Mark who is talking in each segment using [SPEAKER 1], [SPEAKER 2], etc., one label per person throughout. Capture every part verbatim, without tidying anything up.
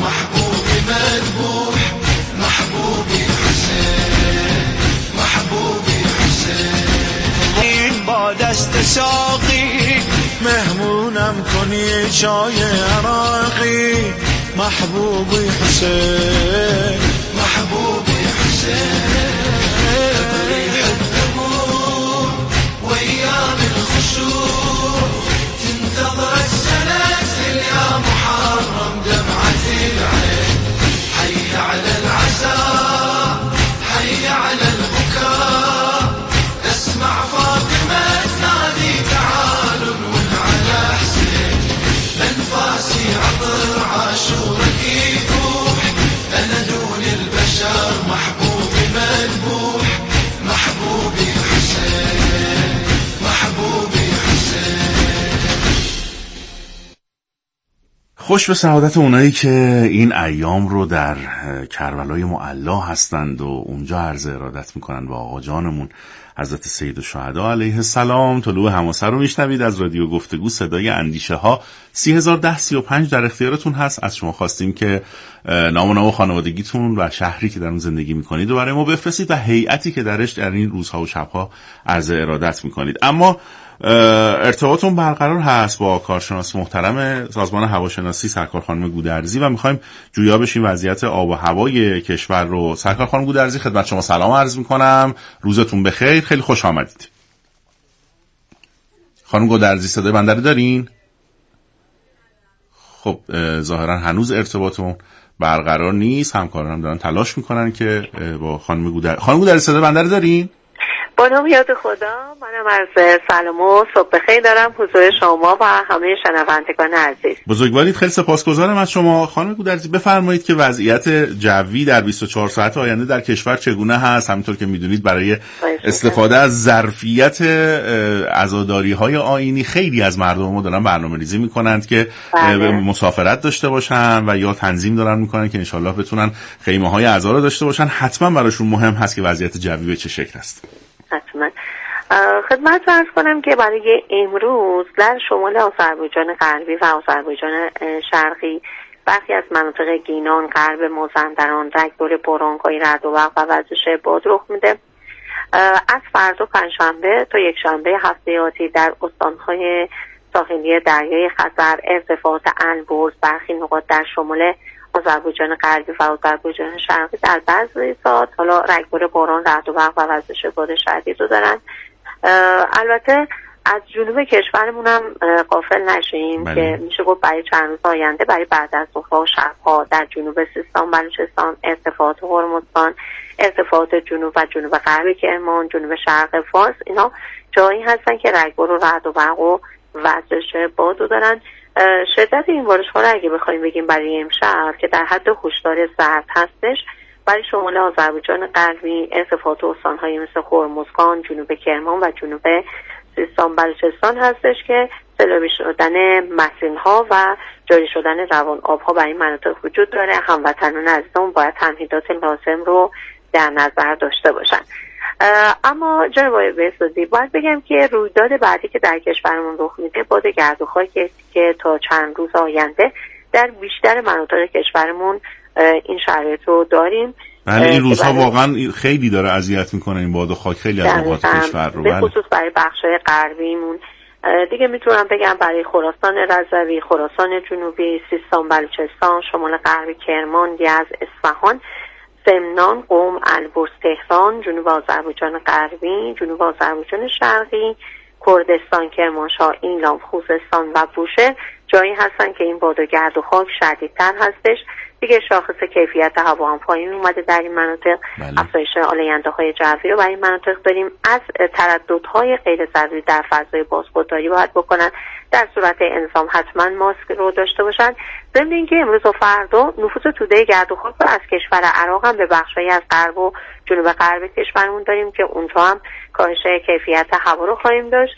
[SPEAKER 1] محبوبي مذبوح محبوبي حسين محبوبي حسین با دست ساقی مهمونم کنی چای عراقی محبوبی حسین محبوبي حسين ريح الدموع وايام الخشوع تنتظر السلاسل يا محرم دمعة العين حي على العزاء حي على البكاء اسمع فاطمة تنادي تعالوا ونعلى حسين انفاسي عطر عاشورك يفوح انا دون البشر محبوبي مذبوح محبوبي حسين محبوبي حسين.
[SPEAKER 2] خوش به سعادت اونایی که این ایام رو در کربلای معلا هستند و اونجا عرض ارادت میکنن با آقا جانمون حضرت سید الشهدا علیه السلام. طلوع حماسه رو میشنوید از رادیو گفتگو صدای اندیشه ها. سی هزار و ده سی و پنج در اختیارتون هست. از شما خواستیم که نام و نام خانوادگیتون و شهری که در اون زندگی میکنید و برای ما بفرستید و هیئتی که درش در این روزها و شبها عرض ارادت میکنید. اما ارتباطون برقرار هست با کارشناس محترم سازمان هواشناسی سرکار خانم گودرزی و میخوایم جویا بشیم وضعیت آب و هوای کشور رو. سرکار خانم گودرزی خدمت شما سلام عرض میکنم، روزتون بخیر، خیلی خوش آمدید. خانم گودرزی صدای بنده رو دارین؟ خب ظاهرا هنوز ارتباطون برقرار نیست، همکاران دارن تلاش میکنن که با خانم گودرزی. خانم گودرزی صدای بنده رو دارین؟
[SPEAKER 3] با نام یاد خدا، منم عرض سلام و صبح بخیر دارم حضور شما و همه شنوندگان عزیز.
[SPEAKER 2] بزرگوارید، خیلی سپاسگزارم از شما. خانم گودرزی بفرمایید که وضعیت جوی در بیست و چهار ساعت آینده در کشور چگونه هست؟ همینطور که میدونید برای استفاده از ظرفیت عزاداری‌های آیینی خیلی از مردم ما دارن برنامه‌ریزی میکنند که بله. مسافرت داشته باشن و یا تنظیم دارن میکنن که انشالله بتونن خیمه‌های عزا رو داشته باشن. حتما براشون مهم هست که وضعیت جوی به چه شکل است.
[SPEAKER 3] حتما خدمت عرض کنم که برای امروز در شمال آذربایجان غربی و آذربایجان شرقی، برخی از مناطق گینان، غرب مازندران، رگبار باران‌های رعد و برق و وزش باد رخ میده. از فردا پنجشنبه تا یکشنبه هفته آتی در استان‌های ساحلی دریای خزر، ارتفاعات البرز، برخی نقاط در شمال آذربایجان غربی و آذربایجان شرقی در بعضی ساعات حالا رگبار باران، رعد و برق و وزش باد شدید رو دارن. البته از جنوب کشورمون هم غافل نشیم بله. که میشه گفت برای چند روز آینده، برای بعد از ظهر و شبها در جنوب سیستان، بلوچستان، ارتفاعات هرمزگان، ارتفاعات جنوب و جنوب غربی کرمان، جنوب شرق فارس، اینا جایی هستن که رگبار و رعد و برق و وزش باد رو دارن. شدت این بارش‌ها رو اگه بخوایم بگیم برای امشب که در حد هشدار زرد هستش، برای شمال آذربایجان غربی ارتفاعات استان‌های مثل هرمزگان، جنوب کرمان و جنوب سیستان بلوچستان هستش که سیلابی شدن مسیرها و جاری شدن روان آبها برای این مناطق وجود داره. هموطنان عزیزمون باید تمهیدات لازم رو در نظر داشته باشن. اما جناب آقای بهزادی، باید بگم که رویداد بعدی که در کشورمون رخ میده باد گرد و خاکی که تا چند روز آینده در بیشتر مناطق کشورمون این شرایط رو داریم.
[SPEAKER 2] بله این روزها واقعا خیلی داره اذیت میکنه این باد و خاک خیلی از نقاط کشور رو،
[SPEAKER 3] به خصوص برای بخشای غربیمون. دیگه میتونم بگم برای خراسان رضوی، خراسان جنوبی، سیستان بلوچستان، شمال غربی کرمان، یزد، اصفهان، سمنان، قم، البرز، تهران، جنوب آذربایجان غربی، جنوب آذربایجان شرقی، کردستان، کرمانشاه، ایلام، خوزستان و بوشهر جایی هستن که این باد و گرد و خاک شدیدتر هستش. دیگه شاخص کیفیت هوا هم پایین اومده در این مناطق. افزایش آلاینده‌های جوی رو برای این مناطق داریم. از ترددهای غیر ضروری در فضای باز خودداری باید بکنن. در صورت انسان حتما ماسک رو داشته باشن. ضمن اینکه امروز و فردا نفوذ توده گرد و خاک رو از کشور عراق هم به بخشایی از غرب و جنوب غرب کشورمون داریم که اونجا هم کاهش کیفیت هوا رو خواهیم داشت.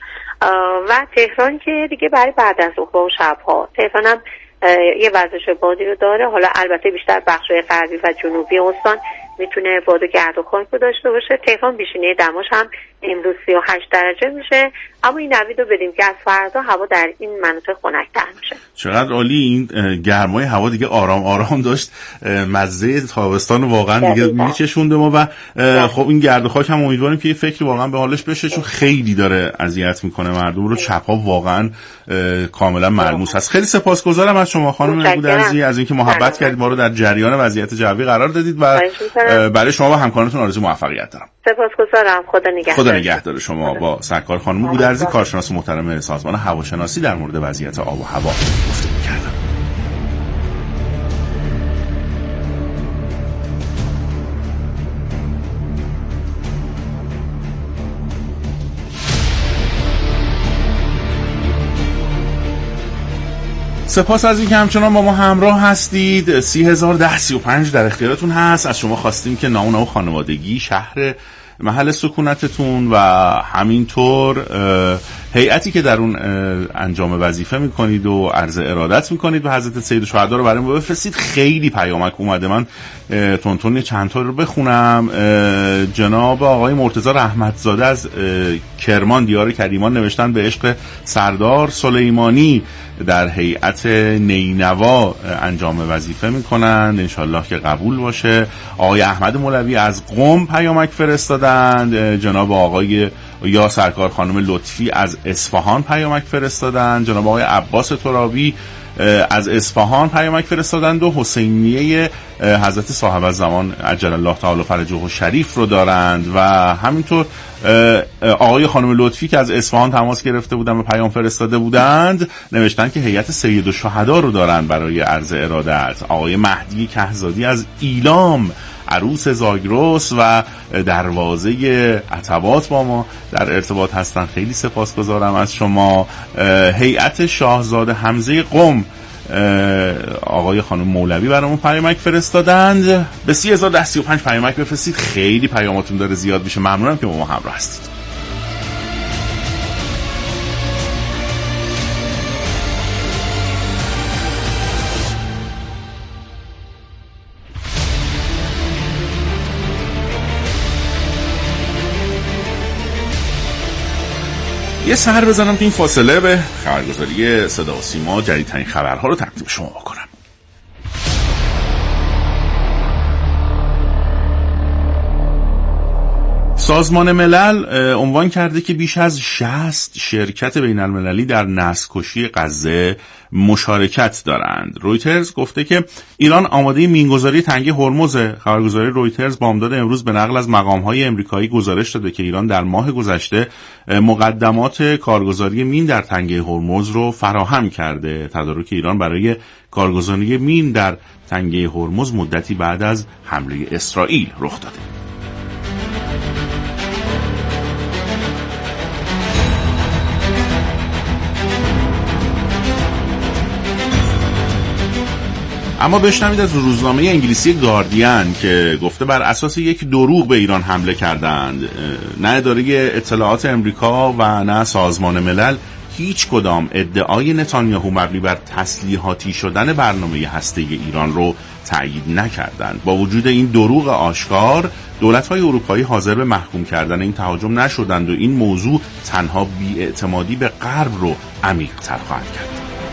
[SPEAKER 3] و تهران که دیگه برای بعد از ظهر و شب‌ها، تهران هم یه وزش بادی رو داره. حالا البته بیشتر بخشای غربی و جنوبی استان میتونه باد و گرد و خاک رو داشته باشه. تهران بیشینه دماش هم امروز سی و هشت درجه میشه، اما این نوید رو بدیم که از فردا هوا در این مناطق خنک‌تر میشه.
[SPEAKER 2] چقدر عالی. این گرمای هوا دیگه آرام آرام داشت مزه تابستان واقعا دیگه میچشونده ما و خب این گرد و خاک هم امیدواریم که یه فکری واقعا به حالش بشه، چون خیلی داره اذیت میکنه مردم رو. چپ‌ها واقعا کاملا ملموس هست. خیلی سپاسگزارم از شما خانم گودرزی از اینکه محبت کردید، ما رو در جریان وضعیت جوی قرار دادید و برای شما و همکارانتون آرزوی موفقیت دارم.
[SPEAKER 3] سپاسگزارم. خدا نگهدار.
[SPEAKER 2] خدا نگهدار شما. با سرکار خانم گودرزی، کارشناس محترم سازمان هواشناسی، در مورد وضعیت آب و هوا گفتگو کردم. سپاس از این که همچنان با ما همراه هستید. سی هزار ده سی و پنج در اختیارتون هست. از شما خواستیم که نام و خانوادگی، شهر محل سکونتتون و همینطور هیئتی که در اون انجام وظیفه میکنید و عرض ارادت میکنید به حضرت سید الشهدا رو برای ما بفرستید. خیلی پیامک اومده، من تونتون چند تا رو بخونم. جناب آقای مرتضی رحمتزاده از کرمان دیار کریمان نوشتن به عشق سردار سلیمانی در هیئت نینوا انجام وظیفه میکنند، انشالله که قبول باشه. آقای احمد مولوی از قم پیامک فرستادند. جناب آقای یا سرکار خانم لطفی از اصفهان پیامک فرستادند. جناب آقای عباس ترابی از اصفهان پیامک فرستادند و حسینیه حضرت صاحب الزمان عجل الله تعالی فرجه شریف رو دارند و همینطور آقای خانم لطفی که از اصفهان تماس گرفته بودن و پیام فرستاده بودند نوشتن که هیئت سید الشهدا رو دارن برای عرض ارادت. آقای مهدی کهزادی از ایلام، عروس زاگرس و دروازه عتبات با ما در ارتباط هستن. خیلی سپاسگزارم از شما. هیئت شاهزاده حمزه قم، آقای خانم مولوی برامون پیامک فرستادند. به سی هزار ده سی و پنج پیامک بفرستید. خیلی پیاماتون داره زیاد میشه. ممنونم که با ما همراه هستید. یه سر بزنم تو این فاصله به خبرگزاری صدا و سیما جدیدترین خبرها رو تقدیم شما بکنم. سازمان ملل عنوان کرده که بیش از شصت شرکت بین المللی در نسل‌کشی غزه مشارکت دارند. رویترز گفته که ایران آماده مینگذاری تنگه هرمز. خبرگزاری رویترز بامداد امروز به نقل از مقام‌های آمریکایی گزارش داده که ایران در ماه گذشته مقدمات کارگزاری مین در تنگه هرمز رو فراهم کرده. تدارک ایران برای کارگزاری مین در تنگه هرمز مدتی بعد از حمله اسرائیل رخ داده. اما بشنوید از روزنامه انگلیسی گاردین که گفته بر اساس یک دروغ به ایران حمله کردند. نه اداره اطلاعات امریکا و نه سازمان ملل هیچ کدام ادعای نتانیاهو مبنی بر تسلیحاتی شدن برنامه هسته‌ای ایران رو تایید نکردند. با وجود این دروغ آشکار، دولت‌های اروپایی حاضر به محکوم کردن این تهاجم نشدند و این موضوع تنها بی‌اعتمادی به غرب رو عمیق‌تر خواهد کرد.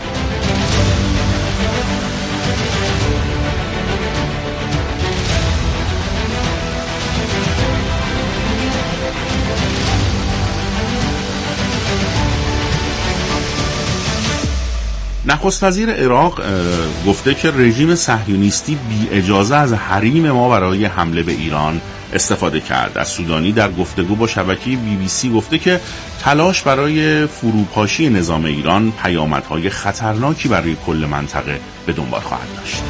[SPEAKER 2] نخست وزیر عراق گفته که رژیم صهیونیستی بی اجازه از حریم ما برای حمله به ایران استفاده کرد. از سودانی در گفتگو با شبکه بی بی سی گفته که تلاش برای فروپاشی نظام ایران پیامدهای خطرناکی برای کل منطقه به دنبال خواهد داشت.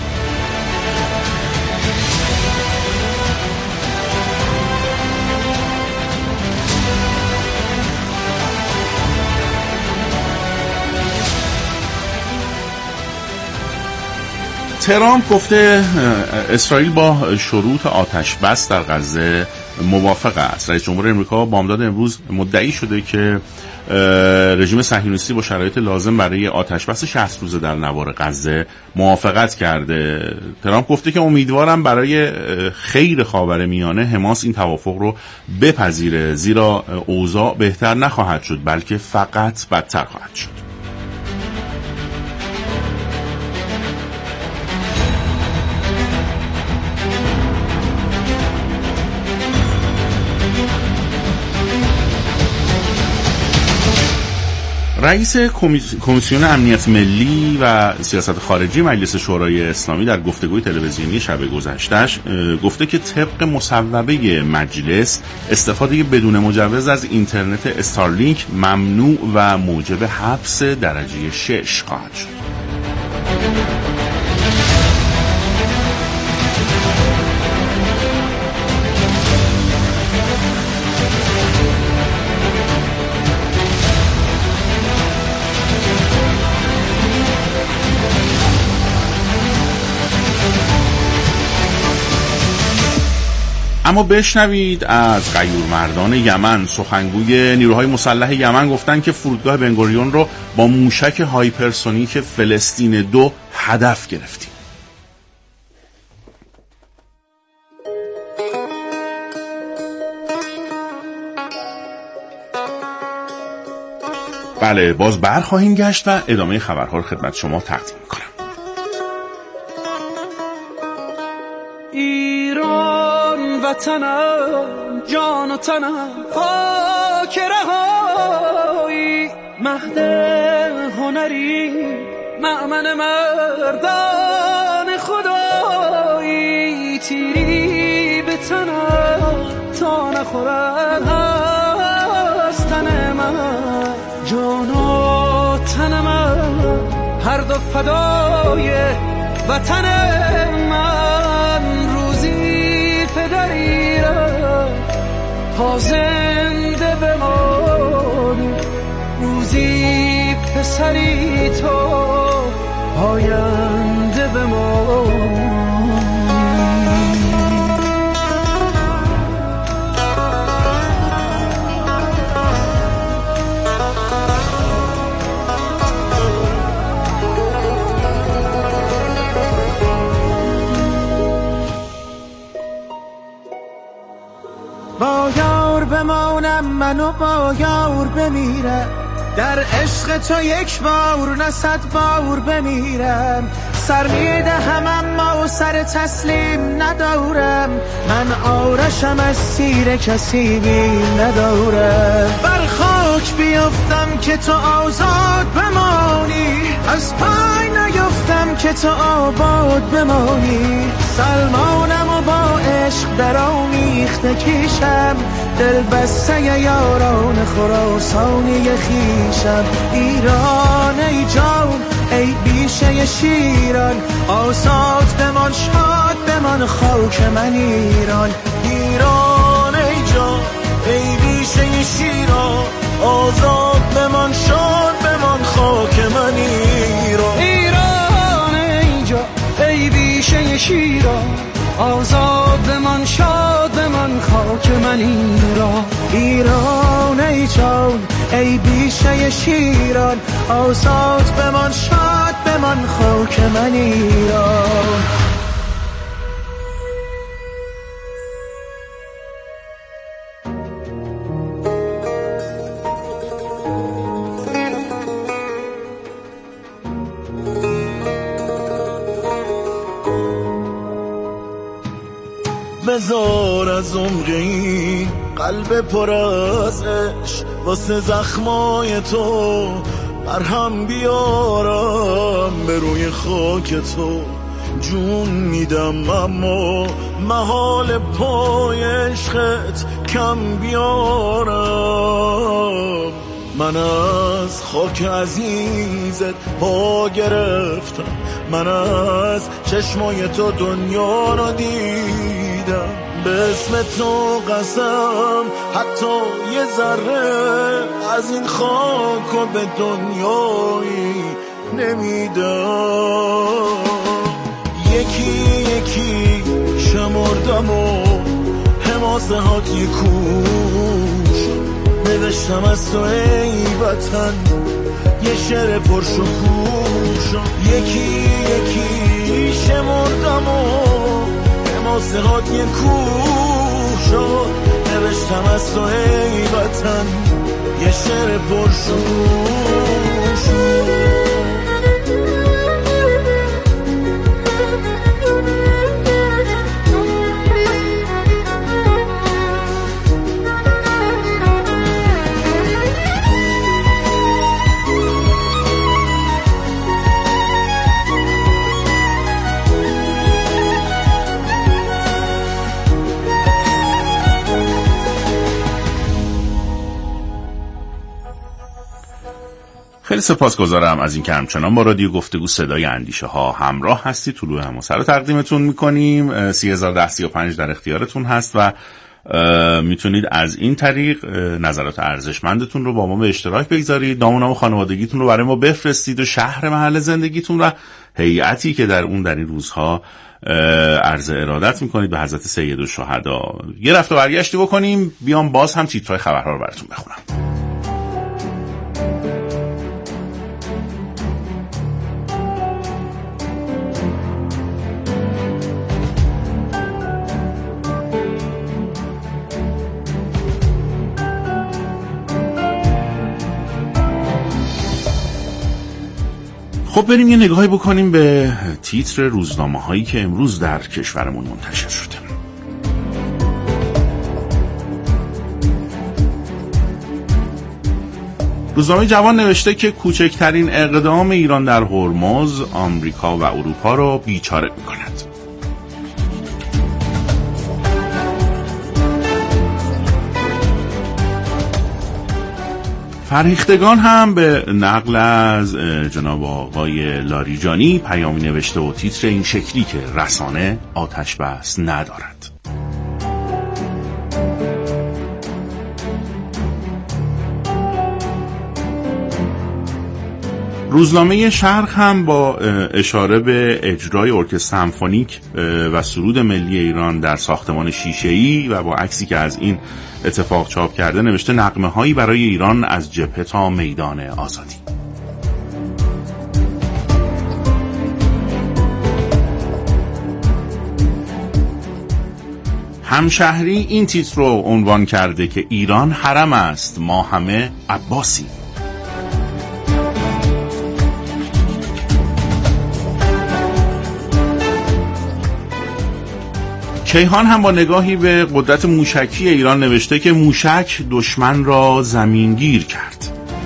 [SPEAKER 2] ترامپ گفته اسرائیل با شروط آتش بس در غزه موافق است. رئیس جمهور امریکا بامداد امروز مدعی شده که رژیم صهیونیستی با شرایط لازم برای آتشبس شصت روزه در نوار غزه موافقت کرده. ترامپ گفته که امیدوارم برای خیر خاورمیانه حماس این توافق رو بپذیره، زیرا اوضاع بهتر نخواهد شد بلکه فقط بدتر خواهد شد. رئیس کمیسیون امنیت ملی و سیاست خارجی مجلس شورای اسلامی در گفتگوی تلویزیونی شب گذشتهش گفته که طبق مصوبه مجلس استفاده بدون مجوز از اینترنت استارلینک ممنوع و موجب حبس درجه شش خواهد شد. اما بشنوید از غیورمردان یمن. سخنگوی نیروهای مسلح یمن گفتن که فرودگاه بنگوریون رو با موشک هایپرسونیک فلسطین دو هدف گرفتیم. بله، باز برخواهیم گشت و ادامه خبرها رو خدمت شما تقدیم می‌کنم.
[SPEAKER 4] وطنم جان و تنم خاک رهایی، مهد هنری مأمن مردان خدایی، تیری به تنم تا نخورد از تن من، جان و تنم هر دو فدای وطن من. روزی پدری را تا زنده بمانی، روزی پسری تو آینده بمانی.
[SPEAKER 1] با یار بمانم منو با یار بمیرم، در عشق تو یک بار نه صد بار بمیرم. سر میدهم اما سر تسلیم ندارم، من آرشم از سیر کسی بیم ندارم. بر خاک بیفتم که تو آزاد بمانی، از پای نیفتم که تو آباد بمانی. سلمانم و با عشق در آمیخته کیشم، دل بسته یاران خراسانی خیشم. ایران ای جان ای بیشه شیران، آزاد بمان شاد بمان خاک من ایران. ایران ای جان ای بیشه شیران، آزاد بمان شاد بمان خاک من ایران.
[SPEAKER 4] ایران ای جان ای بیشه شیران، آزاد بمان شاد بمان خاک من ایران.
[SPEAKER 1] ایران ای جان ای بیشه شیران، آزاد بمان شاد بمان خاک من ایران. بذار از عمقی قلب پر از عشق، واسه زخمای تو مرهم بیارم. به روی خاک تو جون میدم اما محال پای عشقت کم بیارم. من از خاک عزیزت پا گرفتم، من از چشمای تو دنیا رو دیدم. به اسم تو قسم حتی یه ذره از این خاک و به دنیایی نمیدم. یکی یکی شمردم و
[SPEAKER 5] ماسه هات یه کوش نوشتم از تو ای وطن یه شعر پرشکوش یکی یکی شمردم و به ماسه هات یه کوش نوشتم از تو ای وطن یه شعر پرشکوش.
[SPEAKER 2] خیلی سپاسگزارم از این که همچنان با رادیو گفتگو صدای اندیشه ها همراه هستی. طلوع هماسر رو تقدیمتون میکنیم. سی هزار و ده سی و پنج در اختیارتون هست و میتونید از این طریق نظرات ارزشمندتون رو با ما به اشتراک بگذارید، نام و نام خانوادگیتون رو برای ما بفرستید و شهر محل زندگیتون و هیئتی که در اون در این روزها عرض ارادت میکنید به حضرت سید الشهدا. یه رفت و برگشتی بکنیم، بیام باز هم تیترهای خبرها رو براتون بخونم. خب بریم یه نگاهی بکنیم به تیتر روزنامه هایی که امروز در کشورمون منتشر شده. روزنامه جوان نوشته که کوچکترین اقدام ایران در هرمز آمریکا و اروپا رو بیچاره می‌کند. فرهیختگان هم به نقل از جناب آقای لاریجانی پیامی نوشته و تیتر این شکلی که رسانه آتش بس ندارد. روزنامه شرق هم با اشاره به اجرای ارکستر سمفونیک و سرود ملی ایران در ساختمان شیشه‌ای و با عکسی که از این اتفاق چاپ کرده نوشته نغمه هایی برای ایران از جبهه تا میدان آزادی. همشهری این تیتر رو عنوان کرده که ایران حرم است، ما همه عباسی. کیهان هم با نگاهی به قدرت موشکی ایران نوشته که موشک دشمن را زمینگیر کرد.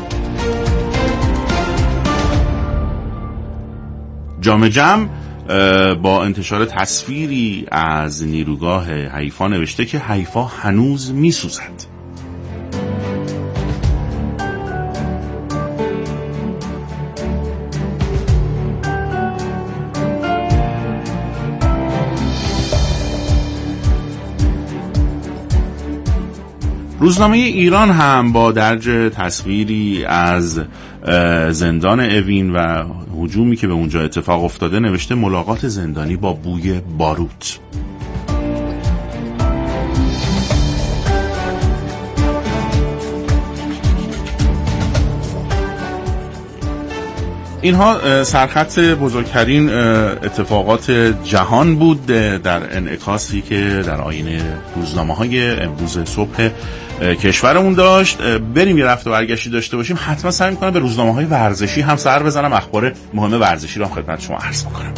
[SPEAKER 2] جام جم با انتشار تصویری از نیروگاه حیفا نوشته که حیفا هنوز می سوزد. روزنامه ایران هم با درج تصویری از زندان اوین و هجومی که به اونجا اتفاق افتاده نوشته ملاقات زندانی با بوی باروت. اینها سرخط بزرگترین اتفاقات جهان بود در انعکاسی که در آینه روزنامه‌های امروز صبح کشورمون داشت. بریم یه رفت و برگشتی داشته باشیم. حتما سعی می‌کنم به روزنامه‌های ورزشی هم سر بزنم، اخبار مهم ورزشی رو خدمت شما عرض بکنم.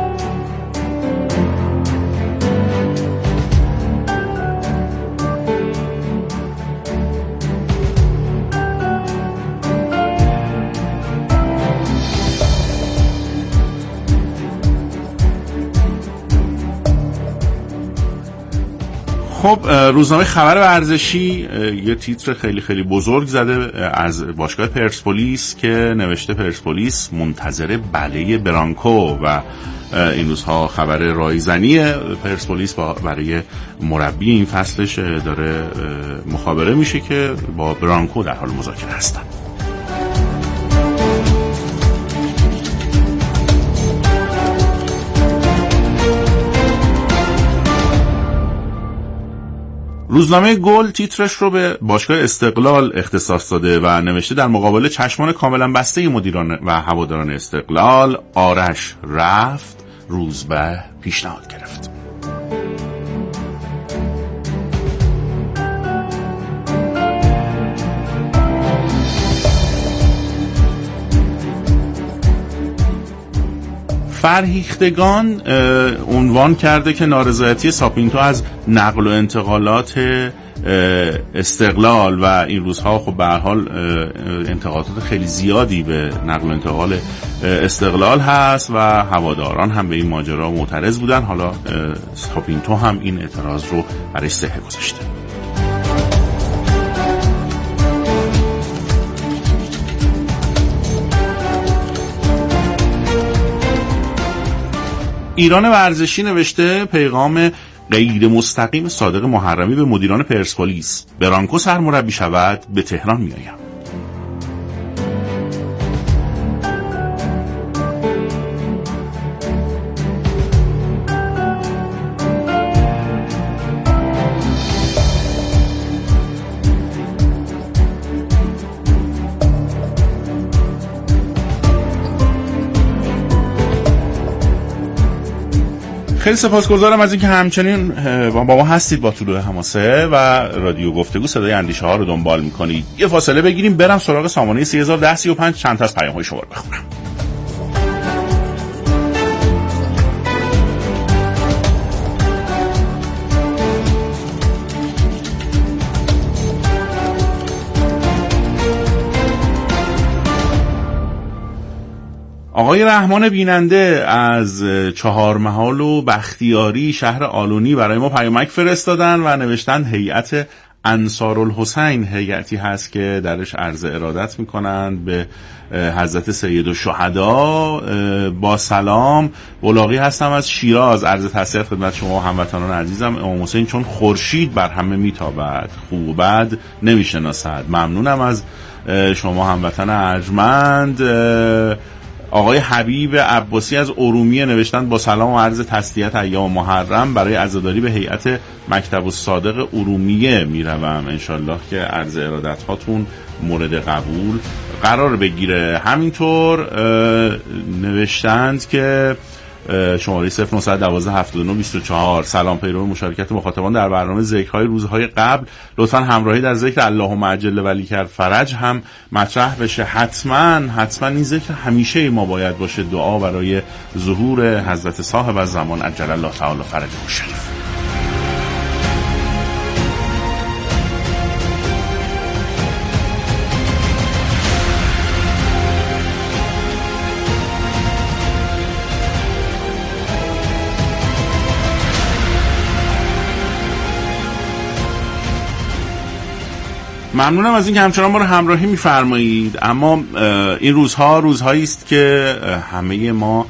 [SPEAKER 2] خب روزنامه خبر ورزشی یه تیتر خیلی خیلی بزرگ زده از باشگاه پرسپولیس که نوشته پرسپولیس منتظر بله برانکو و این روزها خبر رایزنی پرسپولیس برای مربی این فصلش داره مخابره میشه که با برانکو در حال مذاکره هستن. روزنامه گل تیترش رو به باشگاه استقلال اختصاص داده و نوشته در مقابل چشمان کاملا بسته مدیران و هواداران استقلال، آرش رفت، روزبه پیشنهاد گرفت. فرهیختگان عنوان کرده که نارضایتی ساپینتو از نقل و انتقالات استقلال و این روزها خب به هر حال انتقادات خیلی زیادی به نقل و انتقال استقلال هست و هواداران هم به این ماجرا معترض بودن. حالا ساپینتو هم این اعتراض رو برای صحه گذاشته. ایران ورزشی نوشته پیغام غیر مستقیم صادق محرمی به مدیران پرسپولیس: برانکو سرمربی شود به تهران میآیم. خیلی سپاسگزارم از اینکه همچنین با ما هستید با طلوع حماسه و رادیو گفتگو صدای اندیشه ها رو دنبال میکنید. یه فاصله بگیریم برم سراغ سامانه سه هزار و ده سی و پنج چند تا از پیام های شما رو بخونم. آقای رحمان بیننده از چهارمحال و بختیاری شهر آلونی برای ما پیامک فرستادن و نوشتن هیئت انصارالحسین هیئتی هست که درش عرض ارادت میکنند به حضرت سید الشهدا. با سلام، بلاغی هستم از شیراز. عرض تسلیت خدمت شما و هموطنان عزیزم. امام حسین چون خورشید بر همه میتابد، خوب و بد نمیشناسد. ممنونم از شما هموطن ارجمند. آقای حبیب عباسی از ارومیه نوشتن با سلام و عرض تسلیت ایام محرم برای عزاداری به هیئت مکتب الصادق ارومیه میروم. انشالله که عرض ارادت هاتون مورد قبول قرار بگیره. همینطور نوشتند که شماره صفر نه یک دو هفت نه دو چهار سلام، پیرو مشارکت مخاطبان در برنامه ذکرهای روزهای قبل لطفاً همراهی در ذکر اللهم عجل ولی کرد فرج هم مطرح بشه. حتما حتما این ذکر همیشه ما باید باشه. دعا برای ظهور حضرت صاحب الزمان عجل الله تعالی فرجه الشریف. ممنونم از این که همچنان ما رو همراهی می‌فرمایید. اما این روزها روزهایی است که همه ما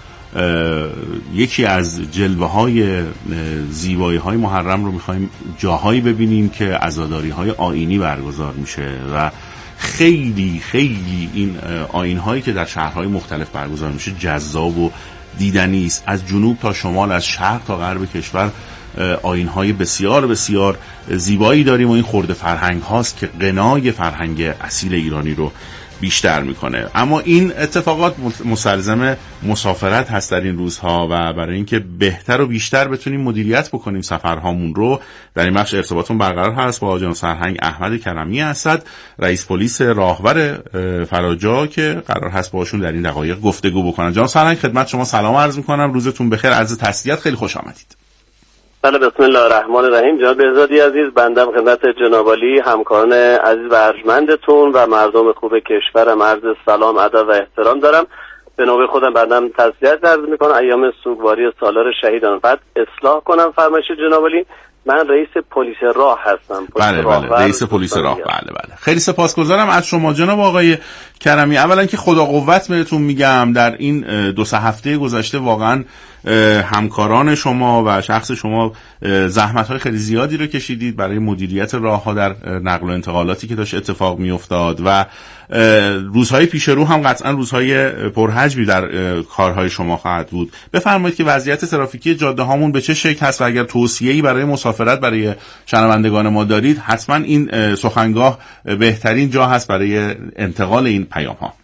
[SPEAKER 2] یکی از جلوه‌های زیبایی‌های محرم رو می‌خوایم جاهایی ببینیم که عزاداری‌های آیینی برگزار میشه و خیلی خیلی این آیین‌هایی که در شهرهای مختلف برگزار میشه جذاب و دیدنی است. از جنوب تا شمال، از شرق تا غرب کشور آیین‌های بسیار بسیار زیبایی داریم و این خرده فرهنگ هاست که غنای فرهنگ اصیل ایرانی رو بیشتر میکنه. اما این اتفاقات مستلزم مسافرت هست در این روزها و برای اینکه بهتر و بیشتر بتونیم مدیریت بکنیم سفرهامون رو، در این بخش ارتباطمون برقرار هست با جناب سرهنگ احمد کرمی اسد، رئیس پلیس راهور فراجا که قرار هست باهاشون در این دقایق گفتگو بکنن. جناب سرهنگ خدمت شما سلام عرض میکنم، روزتون بخیر، عرض تسلیت، خیلی خوش آمدید.
[SPEAKER 6] بله، بسم الله الرحمن الرحیم. جناب بهزادی عزیز، بنده خدمت جناب عالی همکاران عزیز و ارجمندتون و مردم خوب کشورم عرض سلام، ادب و احترام دارم. به نوبه خودم بندم تسلیت عرض میکنم ایام سوگواری سالار شهیدان. بعد اصلاح کنم فرمایش جناب عالی، من رئیس پلیس راه هستم.
[SPEAKER 2] بله بله، رئیس پلیس راه. بله بله، خیلی سپاسگزارم از شما جناب آقای کرمی. اولا که خدا قوت بهتون میگم، در این دو سه هفته گذشته واقعا همکاران شما و شخص شما زحمت‌های خیلی زیادی رو کشیدید برای مدیریت راه‌ها در نقل و انتقالاتی که داشت اتفاق می‌افتاد و روزهای پیش رو هم قطعا روزهای پرحجمی در کارهای شما خواهد بود. بفرمایید که وضعیت ترافیکی جاده‌هامون به چه شکل هست و اگر توصیه‌ای برای مسافرین مسافرت برای شنوندگان ما دارید، حتما این سخنگاه بهترین جا هست برای انتقال این پیام ها.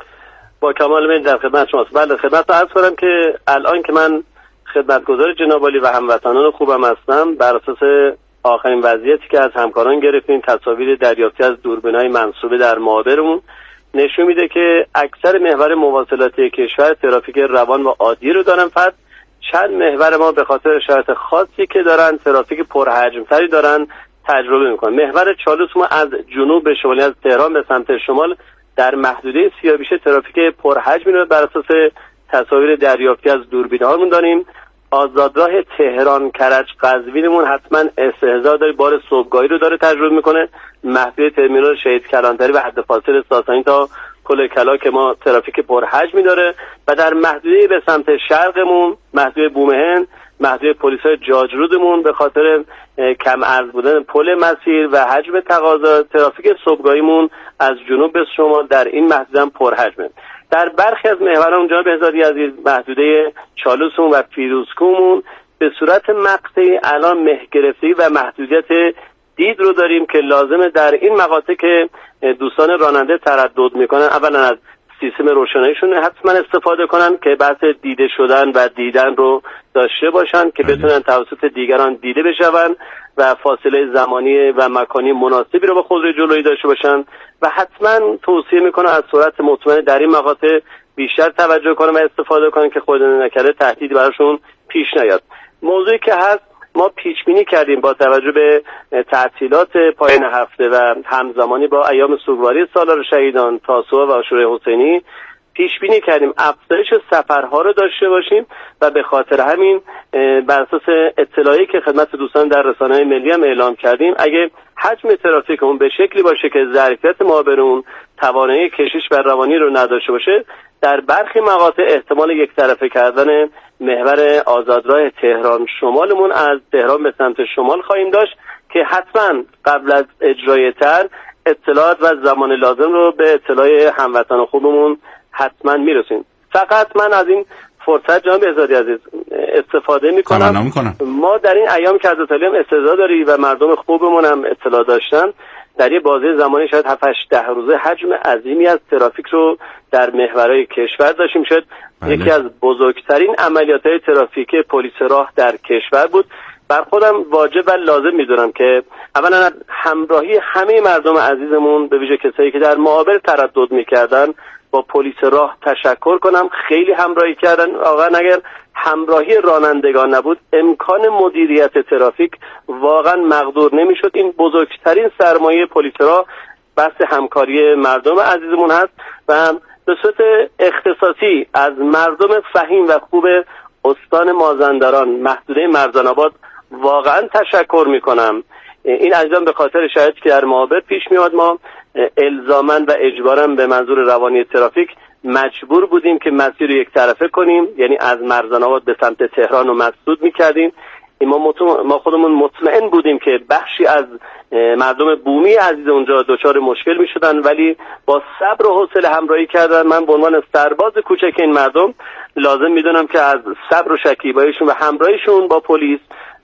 [SPEAKER 6] با کمال میل در خدمت شماست. بله، خدمت عرض کنم که الان که من خدمتگزار جناب عالی و هموطنان خوبم هستم، بر اساس آخرین وضعیتی که از همکاران گرفتیم، تصاویر دریافتی از دوربین‌های منصوبه در معابرمون نشون میده که اکثر محور مواصلاتی کشور ترافیک روان و عادی رو دارن، فقط چند محور ما به خاطر شرایط خاصی که دارن ترافیک پرحجم‌تری دارن تجربه میکنن. محور چالوس ما از جنوب به شمال، از تهران به سمت شمال در محدوده سیاوش ترافیک پرحجمی رو بر اساس تصاویر دریافتی از دوربین‌هامون داریم. آزادراه تهران کرج قزوینمون حتما استحضار داره، بار صبحگاهی رو داره تجربه میکنه. محدوده ترمینال شهید کلانتری و حد فاصل ساسانی تا پل کلا که ما ترافیک پرحجمی داره و در محدوده به سمت شرقمون محدوده بومهن، محدوده پلیسای جاجرودمون به خاطر کم عرض بودن پل مسیر و حجم تقاضا ترافیک صبحگاهیمون از جنوب به شمال در این محدوده هم پرحجمه. در برخی از محوران جناب بهزادی عزیز محدوده چالوسمون و فیروزکومون به صورت مقطعی الان مه گرفتگی و محدودیت دید رو داریم که لازمه در این مقاطع که دوستان راننده تردد میکنن اولا از سیستم روشناییشون حتما استفاده کنن که بحث دیده شدن و دیدن رو داشته باشن که بتونن توسط دیگران دیده بشون و فاصله زمانی و مکانی مناسبی رو با خودروی جلویی داشته باشن و حتما توصیه میکنه از سرعت مطمئن در این مقاطع بیشتر توجه کنن و استفاده کنن که خودشون نکرده تهدیدی براشون پیش نیاد. موضوعی که هست ما پیش بینی کردیم با توجه به تعطیلات پایان هفته و همزمانی با ایام سوگواری سالار شهیدان تاسوعا و عاشورای حسینی پیش بینی کردیم افزایش سفرها رو داشته باشیم و به خاطر همین بر اساس اطلاعی که خدمت دوستان در رسانه‌های ملی هم اعلام کردیم اگه حجم ترافیک اون به شکلی باشه که ظرفیت معابرون توانایی کشش و روانی رو نداشته باشه، در برخی مقاطع احتمال یک طرفه کردن محور آزادراه تهران شمالمون از تهران به سمت شمال خواهیم داشت که حتما قبل از اجرای طرح اطلاعات و زمان لازم رو به اطلاع هموطن خوبمون حتما میرسیم. فقط من از این فرصت جناب بهزادی عزیز استفاده میکنم. ما در این ایام که حضرت علی هم استعداد داری و مردم خوبمون هم اطلاع داشتن، در یه بازه زمانی شاید هفت هشت ده روزه حجم عظیمی از ترافیک رو در محورهای کشور داشتیم. شاید بله. یکی از بزرگترین عملیات‌های ترافیکی پلیس راه در کشور بود. بر خودم واجب و لازم میدونم که اولا همراهی همه مردم عزیزمون به ویژه کسایی که در معابر تردد میکردن با پلیس راه تشکر کنم. خیلی همراهی کردن. واقعا اگر همراهی رانندگان نبود امکان مدیریت ترافیک واقعا مقدور نمیشد. این بزرگترین سرمایه پلیس راه بحث همکاری مردم عزیزمون هست و به صورت اختصاصی از مردم فهیم و خوب استان مازندران محدوده مرزان آباد واقعا تشکر میکنم. این عزیزان به خاطر شرایطی که در معابر پیش میاد ما الزاماً و اجباراً به منظور روانی ترافیک مجبور بودیم که مسیر رو یک طرفه کنیم، یعنی از مرزان آباد به سمت تهران رو مسدود میکردیم. ما, مطمئن ما خودمون مطمئن بودیم که بخشی از مردم بومی عزیز اونجا دچار مشکل میشدن ولی با صبر و حوصله همراهی کردن. من به عنوان سرباز کوچک این مردم لازم میدونم که از صبر و شکیباییشون و همراهیشون با پلیس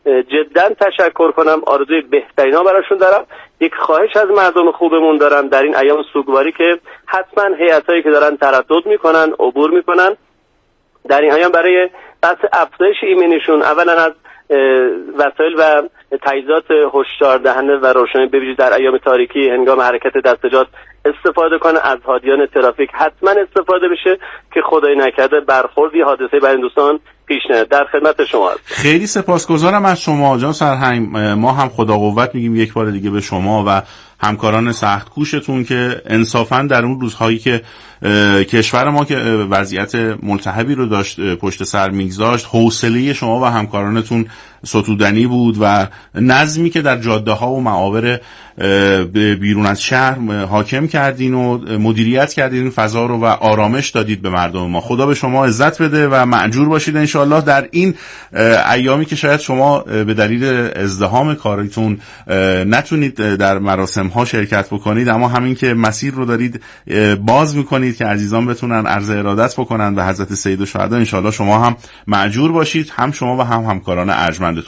[SPEAKER 6] جدا تشکر کنم. آرزوی بهترینا براشون دارم. یک خواهش از مردم خوبمون دارم در این ایام سوگواری که حتما هیئتایی که دارن تردد میکنن عبور میکنن در این ایام برای بحث افزایش ایمنیشون اولا از وسایل و تجهیزات هشدار دهنده و روشنایی ببینید در ایام تاریکی هنگام حرکت دستجات استفاده کنه. از هادیان ترافیک حتما استفاده بشه که خدای نکرده برخوردی حادثه بر این دوستان پیش نیاد. در خدمت شما هست.
[SPEAKER 2] خیلی سپاسگزارم از شما جان سرهنگ. ما هم خدا قوت میگیم یک بار دیگه به شما و همکاران سخت کوشتون که انصافا در اون روزهایی که کشور ما که وضعیت ملتهبی رو داشت پشت سر میگذاشت حوصله شما و همکارانتون ستودنی بود و نظمی که در جاده ها و معابر بیرون از شهر حاکم کردین و مدیریت کردین فضا رو و آرامش دادید به مردم ما. خدا به شما عزت بده و مأجور باشید انشالله در این ایامی که شاید شما به دلیل ازدحام کاریتون نتونید در مراسم ها شرکت بکنید، اما همین که مسیر رو دارید باز میکنید که عزیزان بتونن عرض ارادت بکنن به حضرت سید الشهدا، انشالله شما هم مأجور باشید، هم شما و هم همکاران ارجمند